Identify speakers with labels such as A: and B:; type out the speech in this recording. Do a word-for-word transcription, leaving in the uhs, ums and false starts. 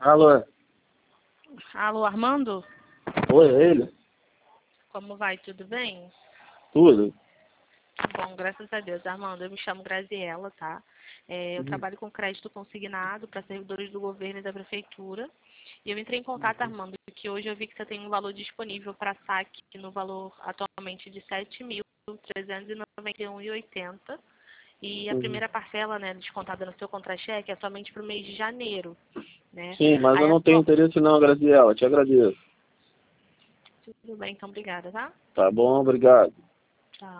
A: Alô?
B: Alô, Armando?
A: Oi, é ele?
B: Como vai? Tudo bem?
A: Tudo?
B: Bom, graças a Deus. Armando, eu me chamo Graziela, tá? É, eu
A: Uhum.
B: trabalho com crédito consignado para servidores do governo e da prefeitura. E eu entrei em contato, Armando, que hoje eu vi que você tem um valor disponível para saque no valor atualmente de sete mil trezentos e noventa e um reais e oitenta centavos. E a
A: Uhum.
B: primeira parcela, né, descontada no seu contra-cheque é somente para o mês de janeiro, né?
A: Sim, mas
B: Aí
A: eu
B: a
A: não tenho
B: sua...
A: interesse não, Graziela. Te agradeço.
B: Tudo bem, então obrigada, tá?
A: Tá bom, obrigado.